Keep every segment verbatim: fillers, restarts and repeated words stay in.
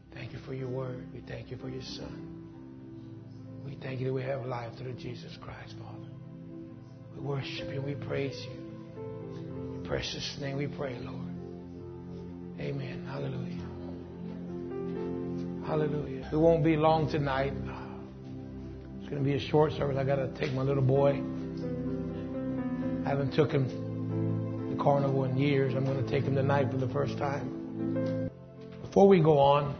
Thank you for your word. We thank you for your Son. We thank you that we have life through Jesus Christ, Father. We worship you. We praise you. In your precious name we pray, Lord. Amen. Hallelujah. Hallelujah. We won't be long tonight. It's going to be a short service. I got to take my little boy. I haven't took him to the carnival in years. I'm going to take him tonight for the first time. Before we go on,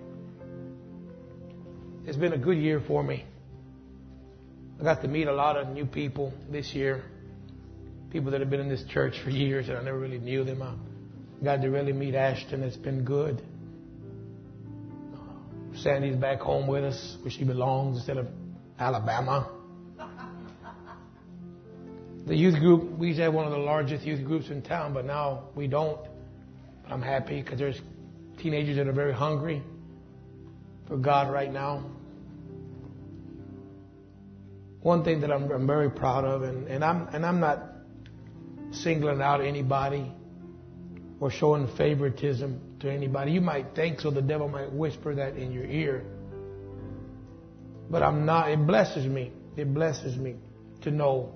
it's been a good year for me. I got to meet a lot of new people this year. People that have been in this church for years and I never really knew them. I got to really meet Ashton. It's been good. Sandy's back home with us where she belongs instead of Alabama. The youth group, we used to have one of the largest youth groups in town, but now we don't. But I'm happy because there's teenagers that are very hungry for God right now. One thing that I'm, I'm very proud of, and, and I'm and I'm not singling out anybody or showing favoritism to anybody. You might think so. The devil might whisper that in your ear. But I'm not. It blesses me. It blesses me to know.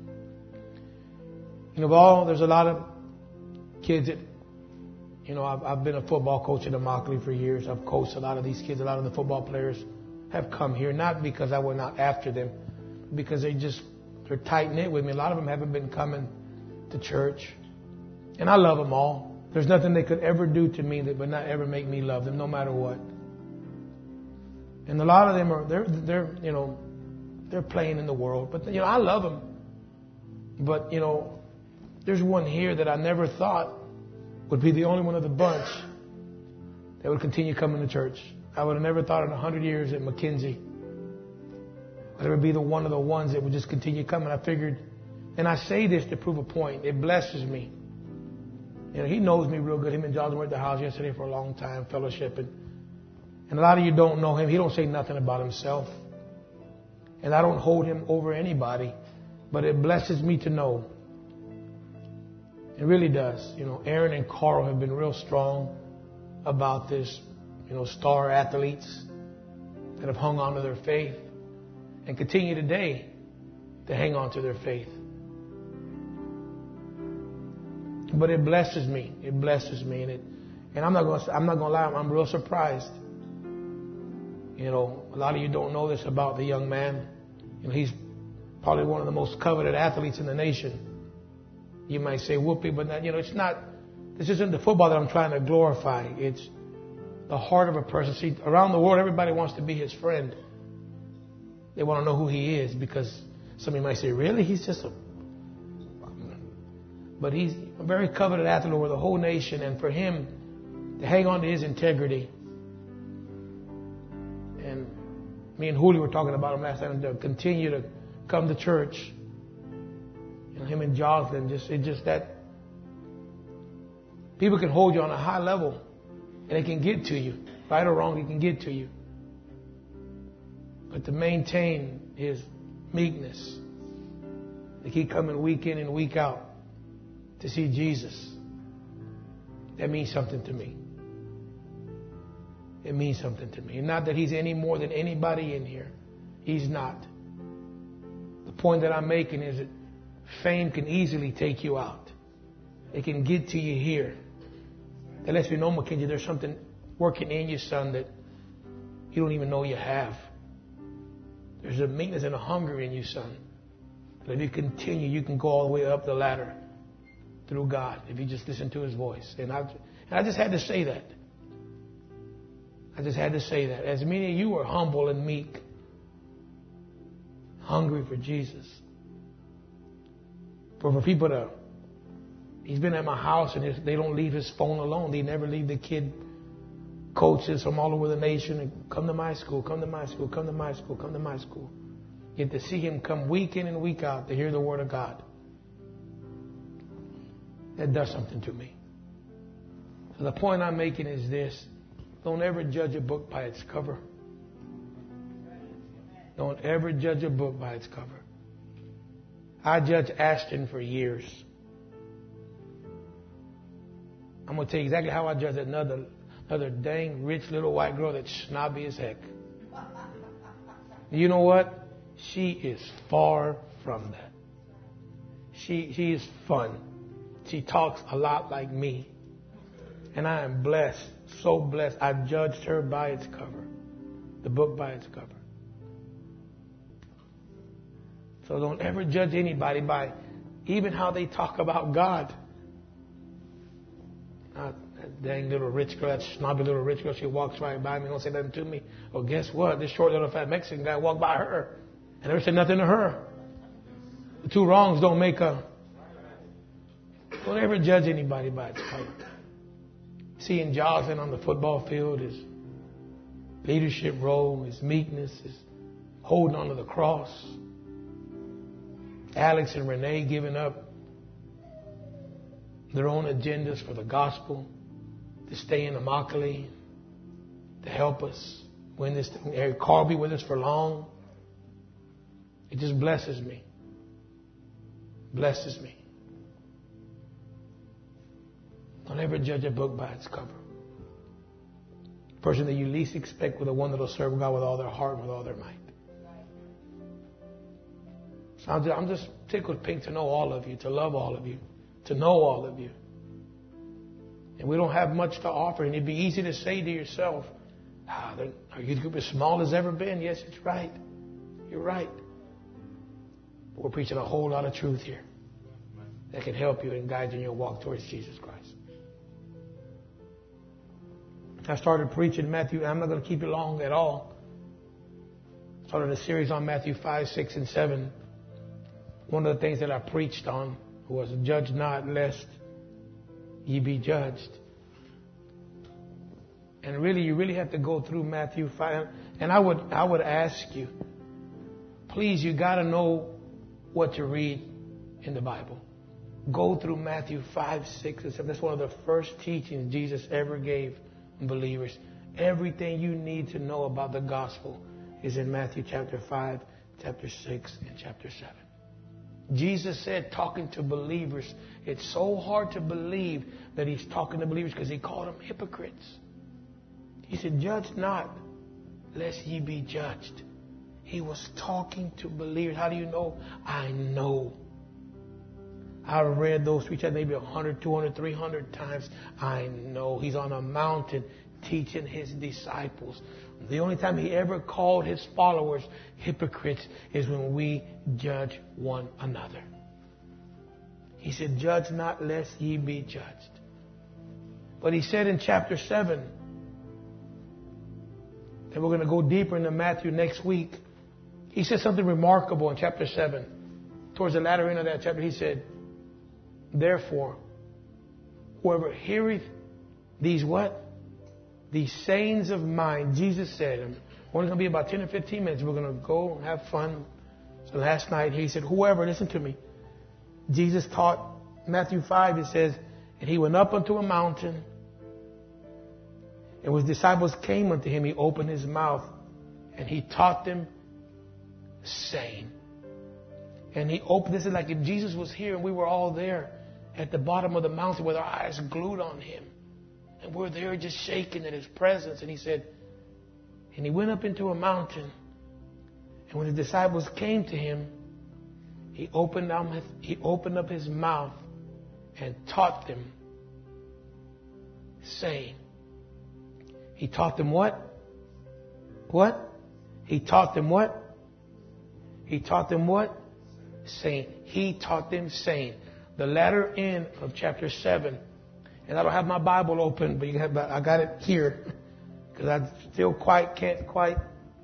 You know, of all, there's a lot of kids that, you know, I've, I've been a football coach at Immokalee for years. I've coached a lot of these kids. A lot of the football players have come here, not because I went out after them, because they just, they're tight-knit with me. A lot of them haven't been coming to church. And I love them all. There's nothing they could ever do to me that would not ever make me love them, no matter what. And a lot of them are, they're, they're, you know, they're playing in the world. But, you know, I love them. But, you know, there's one here that I never thought would be the only one of the bunch that would continue coming to church. I would have never thought in a hundred years at McKenzie that it would be the one of the ones that would just continue coming. I figured, and I say this to prove a point. It blesses me. You know, he knows me real good. Him and John were at the house yesterday for a long time, fellowshipping. And a lot of you don't know him. He don't say nothing about himself. And I don't hold him over anybody. But it blesses me to know. It really does. You know, Aaron and Carl have been real strong about this. You know, star athletes that have hung on to their faith and continue today to hang on to their faith. But it blesses me. It blesses me, and it, and I'm not going. I'm not going to lie. I'm real surprised. You know, a lot of you don't know this about the young man. You know, he's probably one of the most coveted athletes in the nation. You might say whoopee, but not, you know, it's not. This isn't the football that I'm trying to glorify. It's the heart of a person. See, around the world, everybody wants to be his friend. They want to know who he is because somebody might say, "Really? He's just a." But he's a very coveted athlete over the whole nation. And for him to hang on to his integrity. And me and Julio were talking about him last night. And to continue to come to church. You know, him and Jonathan, just, it just that. People can hold you on a high level. And they can get to you. Right or wrong, they can get to you. But to maintain his meekness. To keep coming week in and week out. To see Jesus, that means something to me. It means something to me. And not that he's any more than anybody in here. He's not. The point that I'm making is that fame can easily take you out. It can get to you here. That lets me know, McKenzie, there's something working in you, son, that you don't even know you have. There's a meekness and a hunger in you, son. That if you continue, you can go all the way up the ladder. Through God, if you just listen to his voice. And I, and I just had to say that. I just had to say that. As many of you are humble and meek, hungry for Jesus. For, for people to, he's been at my house and they don't leave his phone alone. They never leave the kid coaches from all over the nation and come to my school, come to my school, come to my school, come to my school. Get to see him come week in and week out to hear the word of God. That does something to me. So the point I'm making is this. Don't ever judge a book by its cover. Don't ever judge a book by its cover. I judged Ashton for years. I'm going to tell you exactly how I judged another Another dang rich little white girl that's snobby as heck. You know what? She is far from that. She, she is fun. She talks a lot like me. And I am blessed, so blessed. I judged her by its cover. The book by its cover. So don't ever judge anybody by even how they talk about God. Uh, that dang little rich girl, that snobby little rich girl, she walks right by me, don't say nothing to me. Well, guess what? This short little fat Mexican guy walked by her and never said nothing to her. The two wrongs don't make a... Don't ever judge anybody by its cover. Seeing Jocelyn on the football field, his leadership role, his meekness, his holding on to the cross. Alex and Renee giving up their own agendas for the gospel to stay in Immokalee, to help us win this thing. Eric Carl be with us for long. It just blesses me. Blesses me. Don't ever judge a book by its cover. The person that you least expect with the one that will serve God with all their heart and with all their might. So I'm just, I'm just tickled pink to know all of you, to love all of you, to know all of you. And we don't have much to offer. And it'd be easy to say to yourself, ah, our youth group is small as ever been. Yes, it's right. You're right. But we're preaching a whole lot of truth here that can help you and guide you in your walk towards Jesus Christ. I started preaching Matthew. I'm not going to keep it long at all. Started a series on Matthew five, six, and seven. One of the things that I preached on was judge not lest ye be judged. And really, you really have to go through Matthew five. And I would, I would ask you, please, you got to know what to read in the Bible. Go through Matthew five, six, and seven. That's one of the first teachings Jesus ever gave believers. Everything you need to know about the gospel is in Matthew chapter five, chapter six, and chapter seven. Jesus said, talking to believers, it's so hard to believe that he's talking to believers because he called them hypocrites. He said, judge not, lest ye be judged. He was talking to believers. How do you know? I know. I've read those three chapters maybe one hundred, two hundred, three hundred times. I know. He's on a mountain teaching his disciples. The only time he ever called his followers hypocrites is when we judge one another. He said, judge not lest ye be judged. But he said in chapter seven, and we're going to go deeper into Matthew next week. He said something remarkable in chapter seven. Towards the latter end of that chapter, he said, therefore, whoever heareth these what? These sayings of mine, Jesus said, and we're only going to be about ten or fifteen minutes. We're going to go and have fun. So last night he said, whoever, listen to me. Jesus taught Matthew five, it says, and he went up unto a mountain, and when his disciples came unto him, he opened his mouth, and he taught them, saying. And he opened, this is like if Jesus was here and we were all there at the bottom of the mountain with our eyes glued on him. And we're there just shaking in his presence. And he said, and he went up into a mountain. And when his disciples came to him, he opened up his, he opened up his mouth and taught them, saying. He taught them what? What? He taught them what? He taught them what? Saying. He taught them saying. The latter end of chapter seven. And I don't have my Bible open, but you have, I got it here. Because I still quite can't quite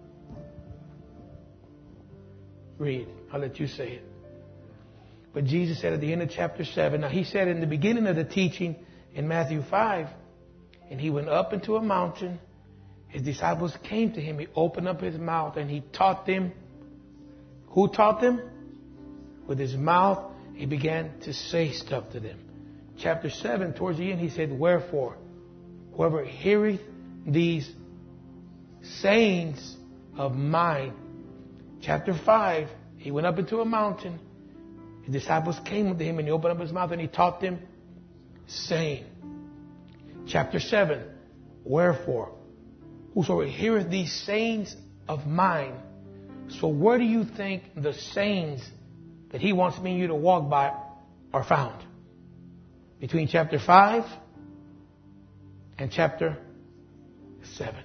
read. I'll let you say it. But Jesus said at the end of chapter seven. Now he said in the beginning of the teaching in Matthew five. And he went up into a mountain. His disciples came to him. He opened up his mouth and he taught them. Who taught them? With his mouth, he began to say stuff to them. Chapter seven, towards the end, he said, wherefore, whoever heareth these sayings of mine. Chapter five, he went up into a mountain. His disciples came to him and he opened up his mouth and he taught them, saying. Chapter seven, Wherefore, whosoever heareth these sayings of mine. So where do you think the sayings that he wants me and you to walk by are found? Between chapter five and chapter seven.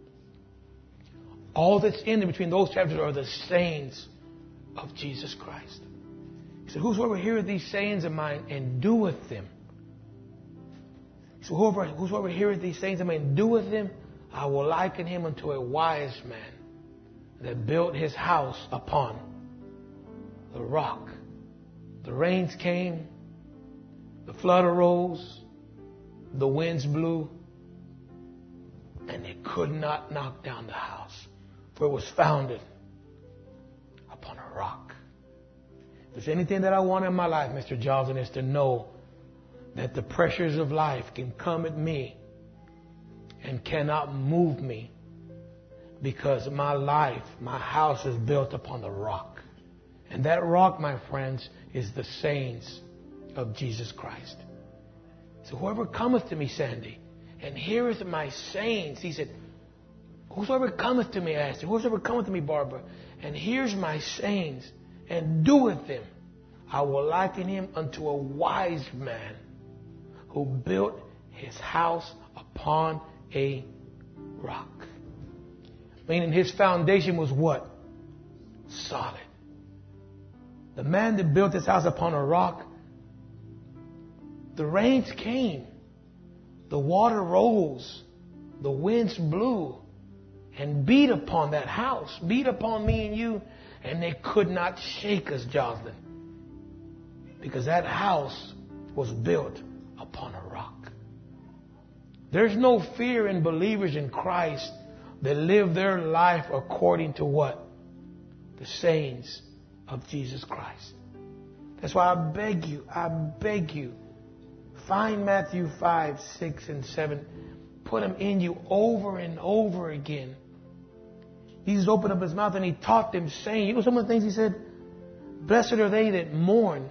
All that's in between those chapters are the sayings of Jesus Christ. He said, whosoever heareth these sayings of mine and doeth them. So whoever, whosoever heareth these sayings of mine and doeth them, I will liken him unto a wise man that built his house upon the rock. The rains came, the flood arose, the winds blew, and they could not knock down the house, for it was founded upon a rock. If there's anything that I want in my life, Mister Johnson, is to know that the pressures of life can come at me and cannot move me, because my life, my house is built upon the rock. And that rock, my friends, is the sayings of Jesus Christ. So whoever cometh to me, Sandy, and heareth my sayings, he said, whosoever cometh to me, I asked him, whosoever cometh to me, Barbara, and hears my sayings and doeth them, I will liken him unto a wise man who built his house upon a rock. Meaning his foundation was what? Solid. The man that built his house upon a rock, the rains came, the water rose, the winds blew, and beat upon that house, beat upon me and you, and they could not shake us, Jocelyn, because that house was built upon a rock. There's no fear in believers in Christ that live their life according to what? The sayings of Jesus Christ. That's why I beg you, I beg you, find Matthew five, six, and seven. Put them in you over and over again. Jesus opened up his mouth and he taught them, saying, you know some of the things he said? Blessed are they that mourn,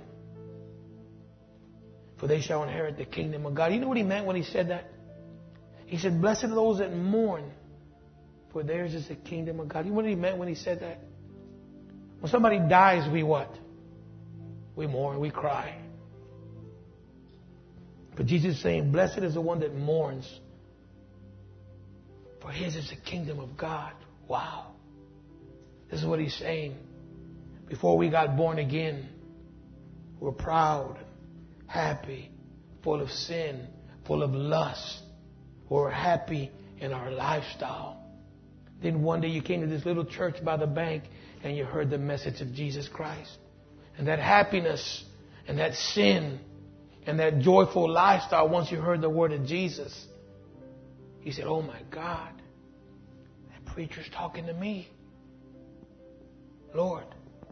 for they shall inherit the kingdom of God. You know what he meant when he said that? He said, blessed are those that mourn, for theirs is the kingdom of God. You know what he meant when he said that? When somebody dies, we what? We mourn, we cry. But Jesus is saying, blessed is the one that mourns, for his is the kingdom of God. Wow. This is what he's saying. Before we got born again, we were proud, happy, full of sin, full of lust. We were happy in our lifestyle. Then one day you came to this little church by the bank and you heard the message of Jesus Christ. And that happiness and that sin and that joyful lifestyle, once you heard the word of Jesus, you said, oh my God, that preacher's talking to me. Lord,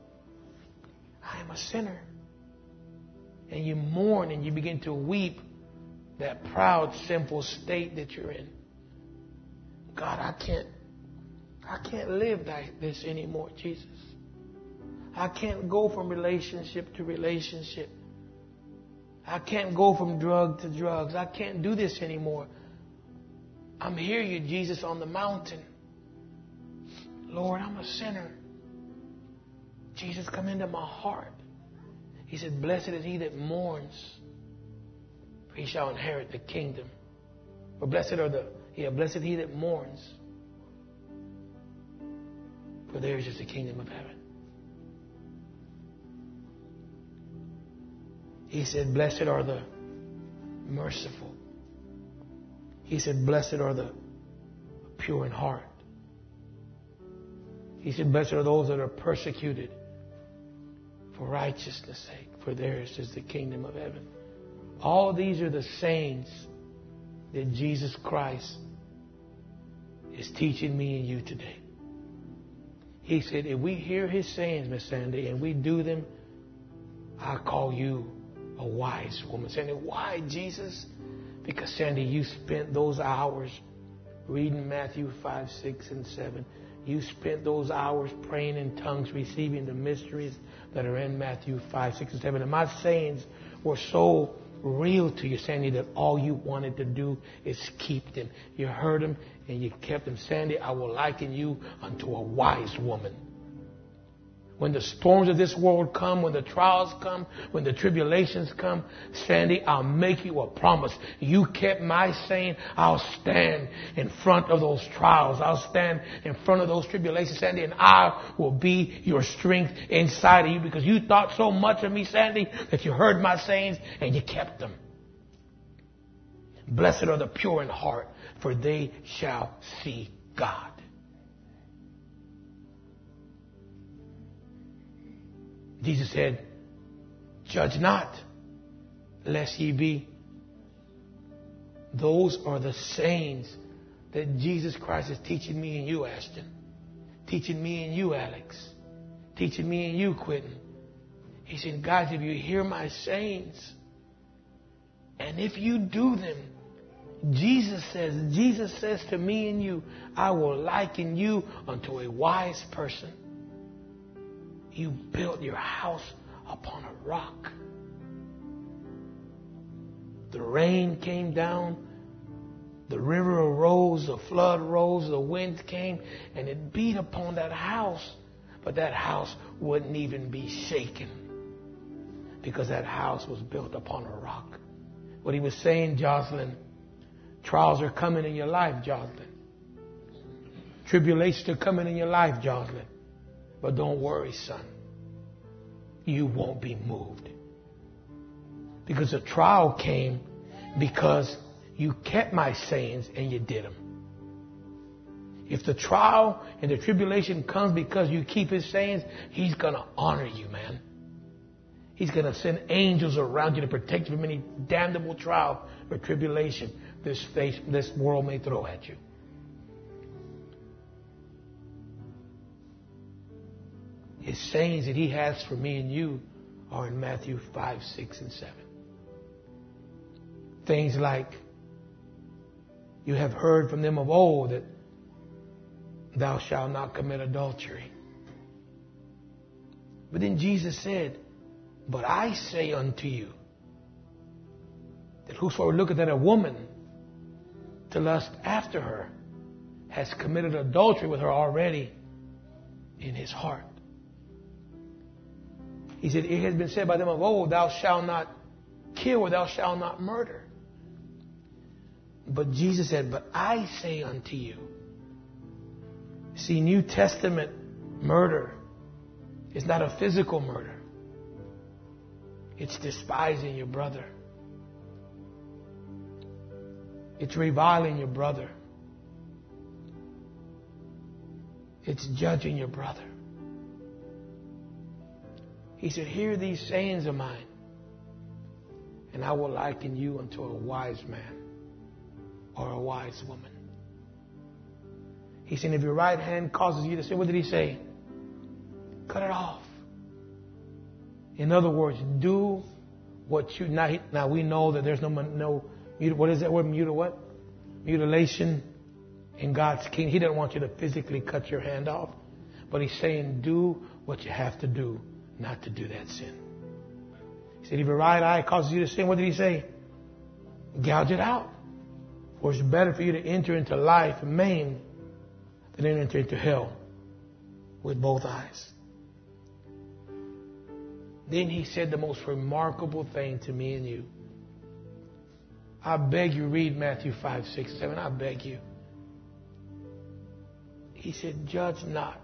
I am a sinner. And you mourn and you begin to weep that proud, sinful state that you're in. God, I can't, I can't live like this anymore, Jesus. I can't go from relationship to relationship. I can't go from drug to drugs. I can't do this anymore. I'm here, you Jesus, on the mountain. Lord, I'm a sinner. Jesus, come into my heart. He said, blessed is he that mourns, for he shall inherit the kingdom. Or blessed are the, yeah, blessed he that mourns, for theirs is the kingdom of heaven. He said, blessed are the merciful. He said, blessed are the pure in heart. He said, blessed are those that are persecuted for righteousness' sake, for theirs is the kingdom of heaven. All these are the sayings that Jesus Christ is teaching me and you today. He said, if we hear his sayings, Miss Sandy, and we do them, I call you a wise woman. Sandy, why, Jesus? Because, Sandy, you spent those hours reading Matthew five, six, and seven. You spent those hours praying in tongues, receiving the mysteries that are in Matthew five, six, and seven. And my sayings were so real to you, Sandy, that all you wanted to do is keep them. You heard them and you kept them. Sandy, I will liken you unto a wise woman. When the storms of this world come, when the trials come, when the tribulations come, Sandy, I'll make you a promise. You kept my saying, I'll stand in front of those trials. I'll stand in front of those tribulations, Sandy, and I will be your strength inside of you because you thought so much of me, Sandy, that you heard my sayings and you kept them. Blessed are the pure in heart, for they shall see God. Jesus said, judge not, lest ye be. Those are the sayings that Jesus Christ is teaching me and you, Ashton. Teaching me and you, Alex. Teaching me and you, Quentin. He said, guys, if you hear my sayings, and if you do them, Jesus says, Jesus says to me and you, I will liken you unto a wise person. You built your house upon a rock. The rain came down, the river arose, the flood rose, the wind came, and it beat upon that house. But that house wouldn't even be shaken because that house was built upon a rock. What he was saying, Jocelyn, trials are coming in your life, Jocelyn. Tribulations are coming in your life, Jocelyn. But don't worry, son. You won't be moved. Because the trial came because you kept my sayings and you did them. If the trial and the tribulation comes because you keep his sayings, he's going to honor you, man. He's going to send angels around you to protect you from any damnable trial or tribulation this face, this world may throw at you. His sayings that he has for me and you are in Matthew five, six, and seven. Things like, you have heard from them of old that thou shalt not commit adultery. But then Jesus said, but I say unto you, that whosoever looketh at a woman to lust after her has committed adultery with her already in his heart. He said, it has been said by them of old, thou shalt not kill or thou shalt not murder. But Jesus said, but I say unto you. See, New Testament murder is not a physical murder. It's despising your brother. It's reviling your brother. It's judging your brother. He said, hear these sayings of mine, and I will liken you unto a wise man or a wise woman. He said, if your right hand causes you to sin, what did he say? Cut it off. In other words, do what you, now, now we know that there's no, no, what is that word, mutil what? Mutilation in God's kingdom. He doesn't want you to physically cut your hand off, but he's saying do what you have to do not to do that sin. He said, if your right eye causes you to sin, what did he say? Gouge it out. For it's better for you to enter into life maimed than enter into hell with both eyes. Then he said the most remarkable thing to me and you. I beg you, read Matthew five, six, seven. I beg you. He said, judge not,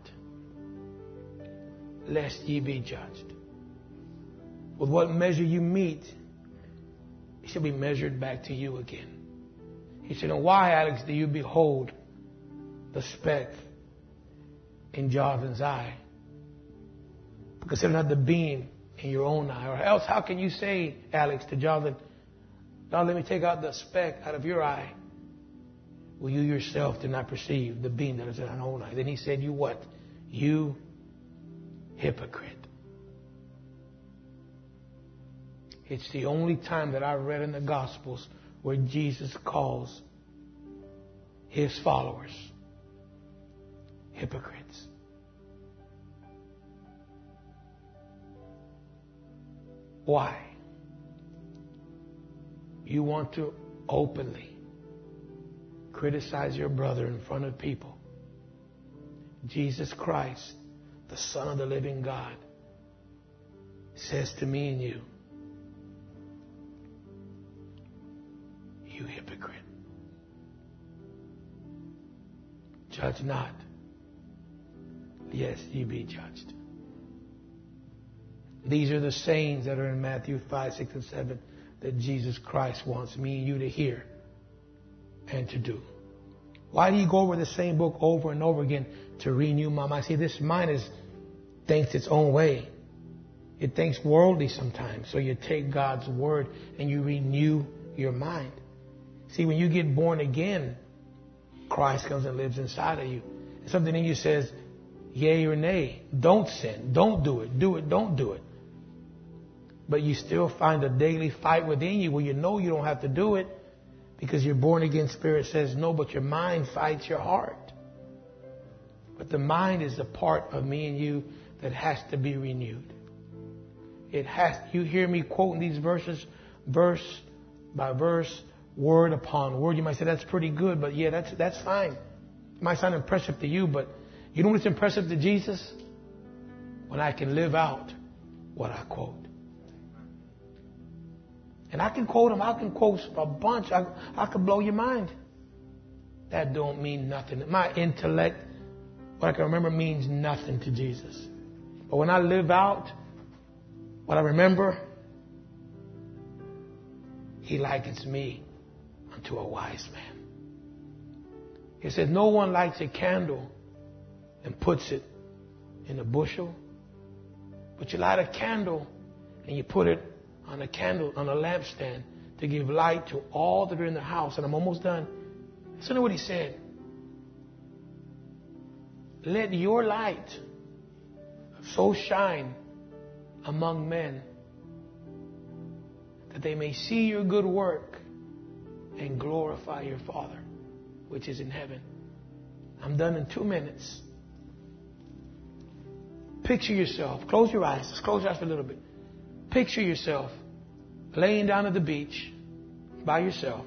lest ye be judged. With what measure you meet, it shall be measured back to you again. He said, and why, Alex, do you behold the speck in Jonathan's eye, but consider not the beam in your own eye? Or else, how can you say, Alex, to Jonathan, now let me take out the speck out of your eye, will you yourself did not perceive the beam that is in our own eye? Then he said, you what? You hypocrite. It's the only time that I read in the Gospels where Jesus calls his followers hypocrites. Why? You want to openly criticize your brother in front of people. Jesus Christ, the Son of the living God, says to me and you, you hypocrite. Judge not, lest ye be judged. These are the sayings that are in Matthew five, six, and seven that Jesus Christ wants me and you to hear and to do. Why do you go over the same book over and over again? To renew my mind. See, this mind is thinks its own way. It thinks worldly sometimes. So you take God's word and you renew your mind. See, when you get born again, Christ comes and lives inside of you. And something in you says, yea or nay. Don't sin. Don't do it. Do it. Don't do it. But you still find a daily fight within you where you know you don't have to do it because your born again spirit says no, but your mind fights your heart. But the mind is the part of me and you that has to be renewed. It has. You hear me quoting these verses, verse by verse, word upon word. You might say that's pretty good, but yeah, that's that's fine. It might sound impressive to you, but you know what's impressive to Jesus? When I can live out what I quote. And I can quote them. I can quote a bunch. I, I can blow your mind. That don't mean nothing. My intellect, what I can remember, means nothing to Jesus. But when I live out what I remember, He likens me unto a wise man. He said, no one lights a candle and puts it in a bushel, but you light a candle and you put it on a candle, on a lampstand to give light to all that are in the house. And I'm almost done. Listen to what he said. Let your light so shine among men that they may see your good work and glorify your Father, which is in heaven. I'm done in two minutes. Picture yourself. Close your eyes. Just close your eyes for a little bit. Picture yourself laying down at the beach by yourself.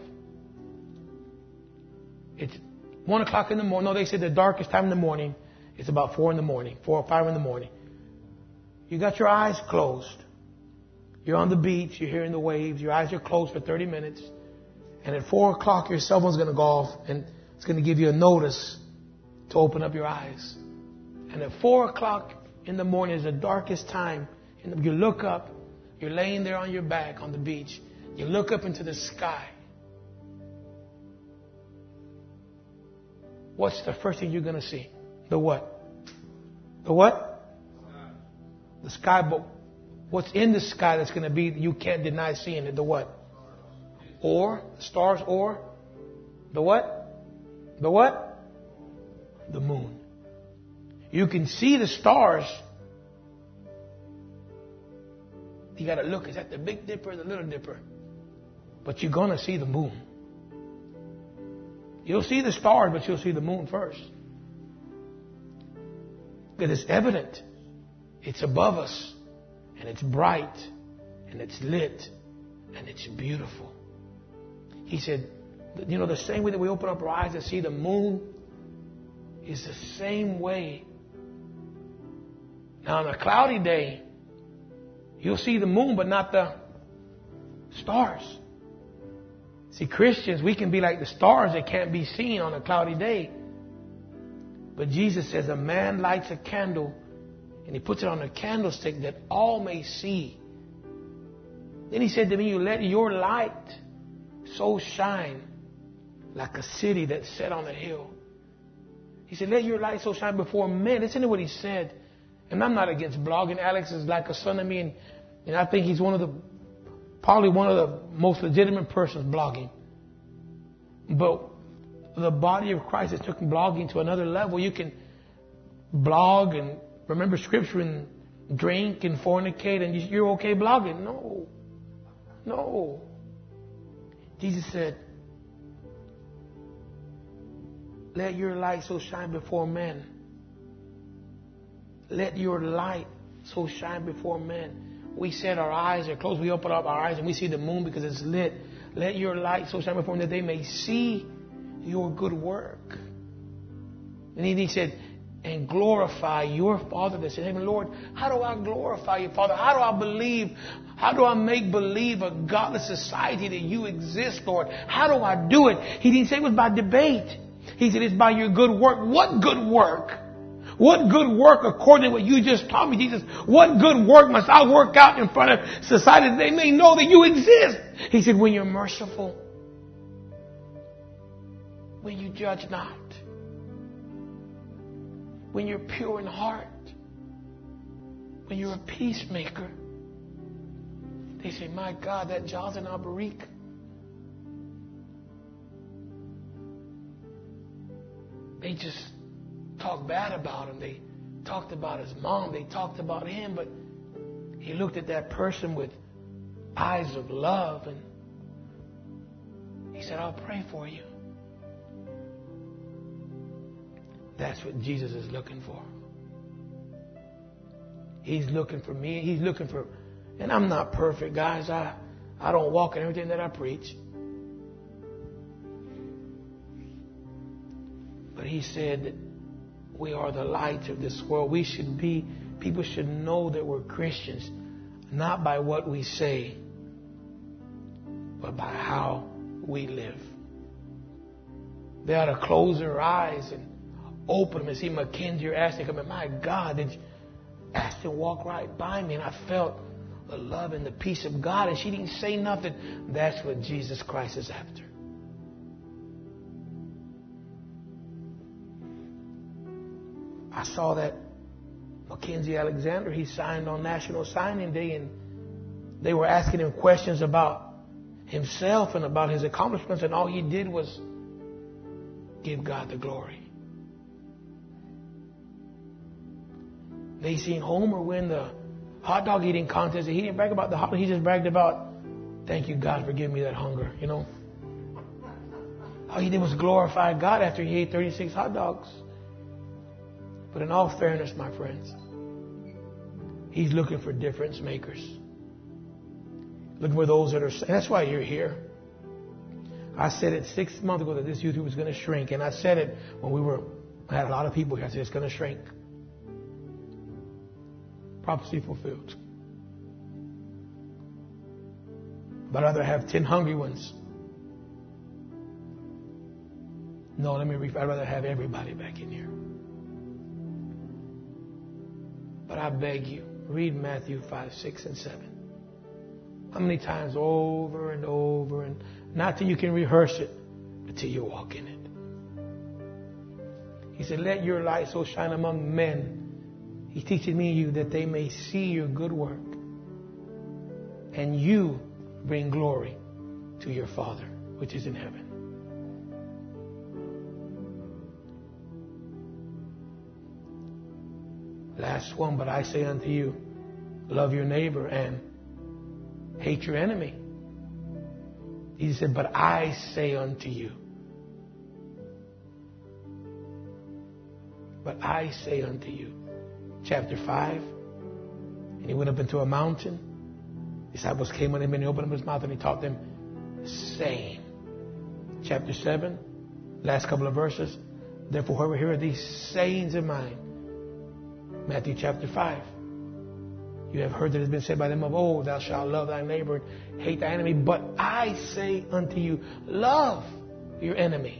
It's one o'clock in the morning. No, they said the darkest time in the morning is about four in the morning, four or five in the morning. You got your eyes closed. You're on the beach. You're hearing the waves. Your eyes are closed for thirty minutes. And at four o'clock, your cell phone's going to go off and it's going to give you a notice to open up your eyes. And at four o'clock in the morning is the darkest time. And you look up. You're laying there on your back on the beach. You look up into the sky. What's the first thing you're going to see? The what? The what? The sky. But what's in the sky that's going to be, you can't deny seeing it? The what? Or, stars, or the what? The what? The moon. You can see the stars. You got to look. Is that the Big Dipper or the Little Dipper? But you're going to see the moon. You'll see the stars, but you'll see the moon first. Because it's evident. It's above us. And it's bright. And it's lit. And it's beautiful. He said, you know, the same way that we open up our eyes and see the moon is the same way. Now, on a cloudy day, you'll see the moon, but not the stars. See, Christians, we can be like the stars that can't be seen on a cloudy day. But Jesus says a man lights a candle and he puts it on a candlestick that all may see. Then he said to me, you let your light so shine like a city that's set on a hill. He said, let your light so shine before men. Listen to what he said. And I'm not against blogging. Alex is like a son of me. And, and I think he's one of the, probably one of the most legitimate persons blogging. But the body of Christ has taken blogging to another level. You can blog and remember scripture and drink and fornicate and you're okay blogging. No. No. Jesus said, let your light so shine before men. Let your light so shine before men. We said our eyes are closed. We open up our eyes and we see the moon because it's lit let your light so shine before them that they may see your good work. And then he said, and glorify your Father that's in heaven. Lord, how do I glorify you, Father? How do I believe? How do I make believe a godless society that you exist, Lord? How do I do it? He didn't say it was by debate. He said it's by your good work. What good work? What good work according to what you just taught me, Jesus? What good work must I work out in front of society that they may know that you exist? He said, when you're merciful, when you judge not, when you're pure in heart, when you're a peacemaker. They say, my God, that Jonathan Alberic. They just talked bad about him. They talked about his mom. They talked about him. But he looked at that person with eyes of love. And he said, I'll pray for you. That's what Jesus is looking for. He's looking for me. He's looking for... And I'm not perfect, guys. I, I don't walk in everything that I preach. But he said that we are the light of this world. We should be... People should know that we're Christians. Not by what we say, but by how we live. They ought to close their eyes and open them and see Mackenzie or Ashton come in. My God, did you, Ashton walk right by me and I felt the love and the peace of God and she didn't say nothing. That's what Jesus Christ is after. I saw that Mackenzie Alexander, he signed on National Signing Day and they were asking him questions about himself and about his accomplishments, and all he did was give God the glory. They seen Homer win the hot dog eating contest. He didn't brag about the hot dog. He just bragged about, thank you, God, for giving me that hunger. You know, all he did was glorify God after he ate thirty-six hot dogs. But in all fairness, my friends, he's looking for difference makers. Looking for those that are... That's why you're here. I said it six months ago that this youth group was going to shrink. And I said it when we were... I had a lot of people here. I said it's going to shrink. Prophecy fulfilled. But I'd rather have ten hungry ones. No, let me rephrase. I'd rather have everybody back in here. But I beg you, read Matthew five, six, and seven. How many times over and over, and not till you can rehearse it, but till you walk in it. He said, let your light so shine among men. He's teaching me and you that they may see your good work. And you bring glory to your Father, which is in heaven. Last one, but I say unto you, love your neighbor and hate your enemy. He said, but I say unto you. But I say unto you. Chapter five. And he went up into a mountain. Disciples came on him and he opened up his mouth and he taught them, saying. Chapter seven. Last couple of verses. Therefore, whoever heareth these sayings of mine. Matthew chapter five. You have heard that it has been said by them of old, thou shalt love thy neighbor and hate thy enemy. But I say unto you, love your enemy.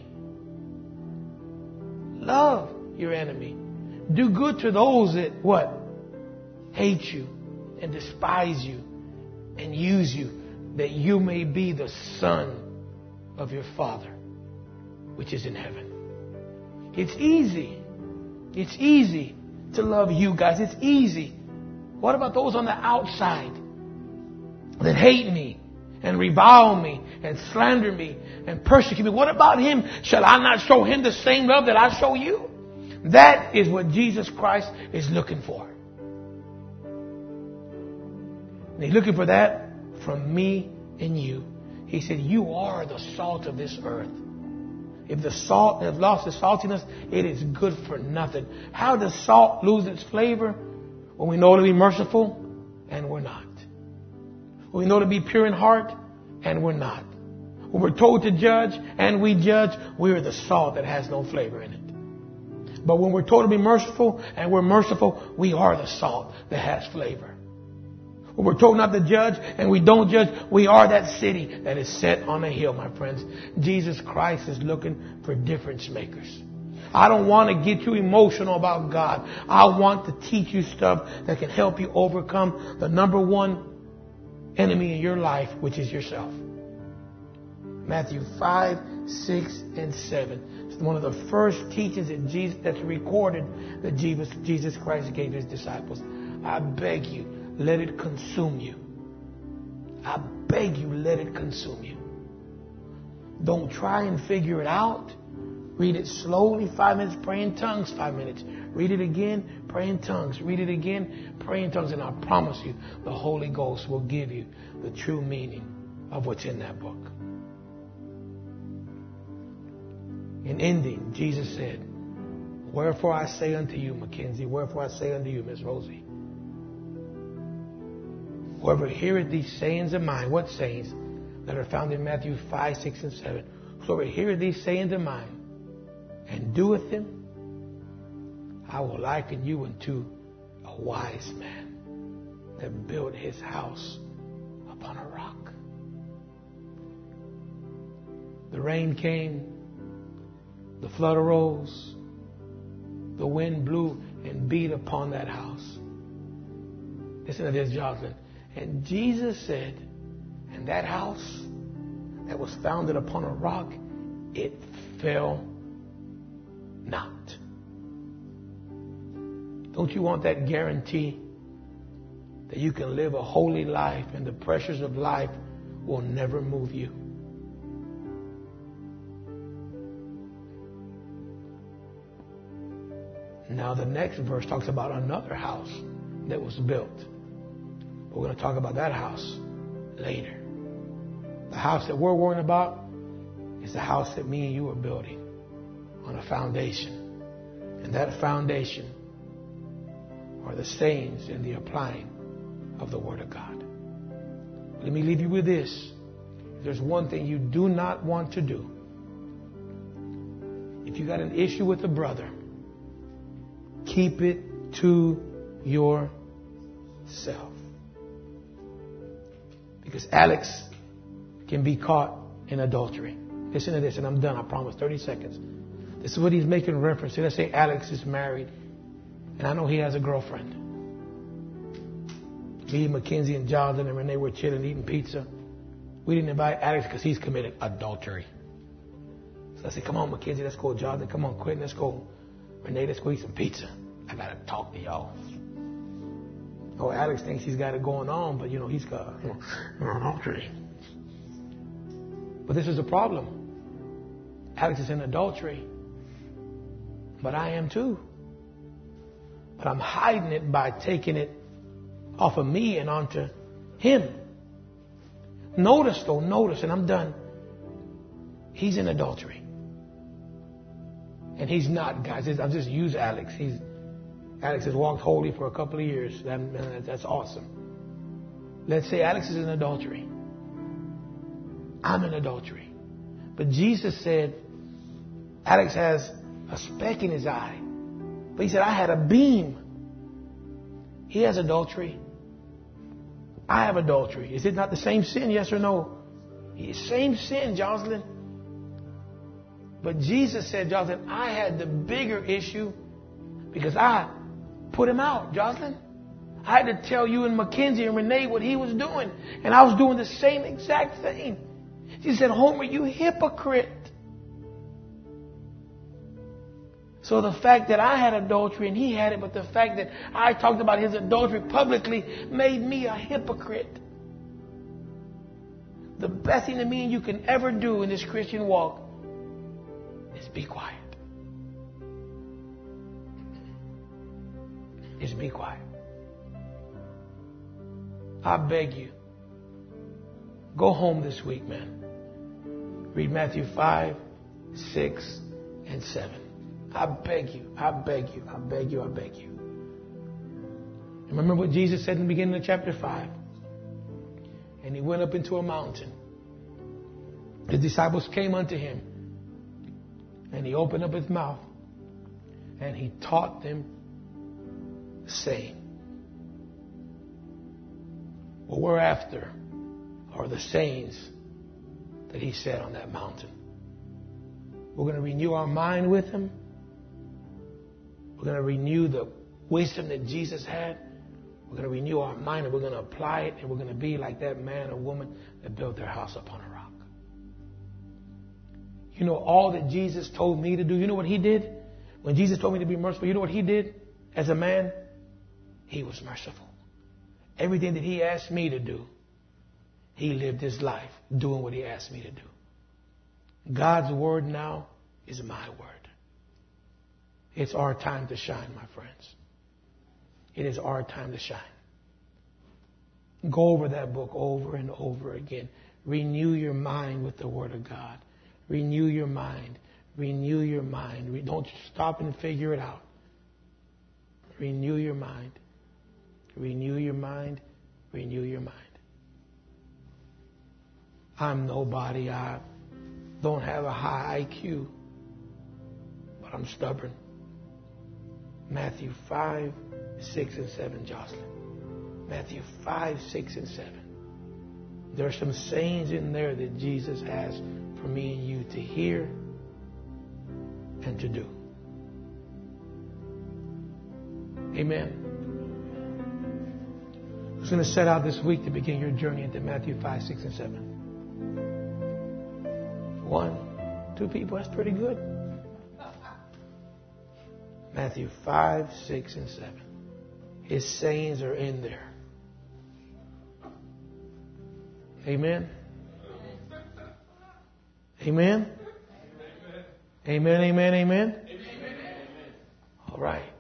Love your enemy. Do good to those that, what? Hate you and despise you and use you, that you may be the son of your Father, which is in heaven. It's easy. It's easy to love you guys. It's easy. What about those on the outside that hate me and revile me and slander me and persecute me? What about him? Shall I not show him the same love that I show you? That is what Jesus Christ is looking for. And he's looking for that from me and you. He said, you are the salt of this earth. If the salt has lost its saltiness, it is good for nothing. How does salt lose its flavor? When we know to be merciful, and we're not. When we know to be pure in heart, and we're not. When we're told to judge and we judge, we're the salt that has no flavor in it. But when we're told to be merciful and we're merciful, we are the salt that has flavor. When we're told not to judge and we don't judge, we are that city that is set on a hill, my friends. Jesus Christ is looking for difference makers. I don't want to get you emotional about God. I want to teach you stuff that can help you overcome the number one enemy in your life, which is yourself. Matthew five, six, and seven. It's one of the first teachings that Jesus, that's recorded that Jesus, Jesus Christ gave his disciples. I beg you, let it consume you. I beg you, let it consume you. Don't try and figure it out. Read it slowly, five minutes, pray in tongues, five minutes. Read it again, pray in tongues. Read it again, pray in tongues. And I promise you, the Holy Ghost will give you the true meaning of what's in that book. In ending, Jesus said, wherefore I say unto you, Mackenzie, wherefore I say unto you, Miss Rosie, whoever heareth these sayings of mine, what sayings? That are found in Matthew five, six, and seven. Whoever heareth these sayings of mine, and doeth them, I will liken you unto a wise man that built his house upon a rock. The rain came, the flood arose, the wind blew and beat upon that house. Listen to this, Jocelyn. And Jesus said, and that house that was founded upon a rock, it fell not. Don't you want that guarantee that you can live a holy life and the pressures of life will never move you? Now the next verse talks about another house that was built. We're going to talk about that house later. The house that we're worrying about is the house that me and you are building on a foundation. And that foundation are the sayings and the applying of the Word of God. Let me leave you with this. There's one thing you do not want to do. If you got an issue with a brother, keep it to yourself. Because Alex can be caught in adultery. Listen to this, and I'm done, I promise. thirty seconds. This is what he's making reference to. Let's say Alex is married, and I know he has a girlfriend. Me, Mackenzie, and Jonathan, and Renee were chilling, eating pizza. We didn't invite Alex because he's committed adultery. So I said, come on, Mackenzie, let's go. Jonathan, come on, Quentin, let's go. Renee, let's go eat some pizza. I got to talk to y'all. Oh, Alex thinks he's got it going on, but, you know, he's got you know, adultery. But this is a problem. Alex is in adultery. But I am too. But I'm hiding it by taking it off of me and onto him. Notice, though, notice, and I'm done. He's in adultery. And he's not, guys. I've just used Alex. He's Alex has walked holy for a couple of years. That, that's awesome. Let's say Alex is in adultery. I'm in adultery. But Jesus said, Alex has a speck in his eye. But he said, I had a beam. He has adultery. I have adultery. Is it not the same sin? Yes or no? Same sin, Jocelyn. But Jesus said, Jocelyn, I had the bigger issue because I put him out, Jocelyn. I had to tell you and Mackenzie and Renee what he was doing. And I was doing the same exact thing. She said, Homer, you hypocrite. So the fact that I had adultery and he had it, but the fact that I talked about his adultery publicly made me a hypocrite. The best thing that me and you can ever do in this Christian walk is be quiet. Is be quiet. I beg you, go home this week, man. Read Matthew five, six, and seven. I beg you, I beg you, I beg you, I beg you. Remember what Jesus said in the beginning of chapter five? And he went up into a mountain. The disciples came unto him, and he opened up his mouth, and he taught them, saying, what we're after are the sayings that he said on that mountain. We're going to renew our mind with him. We're going to renew the wisdom that Jesus had. We're going to renew our mind, and we're going to apply it, and we're going to be like that man or woman that built their house upon a rock. You know, all that Jesus told me to do, you know what he did? When Jesus told me to be merciful, you know what he did as a man? He was merciful. Everything that he asked me to do, he lived his life doing what he asked me to do. God's word now is my word. It's our time to shine, my friends. It is our time to shine. Go over that book over and over again. Renew your mind with the word of God. Renew your mind. Renew your mind. Don't stop and figure it out. Renew your mind. Renew your mind. Renew your mind. I'm nobody. I don't have a high I Q, but I'm stubborn. Matthew five, six, and seven, Jocelyn. Matthew five, six, and seven. There are some sayings in there that Jesus has for me and you to hear and to do. Amen. I was going to set out this week to begin your journey into Matthew five, six, and seven. One, two people, that's pretty good. Matthew five, six, and seven. His sayings are in there. Amen. Amen. Amen, amen, amen. All right.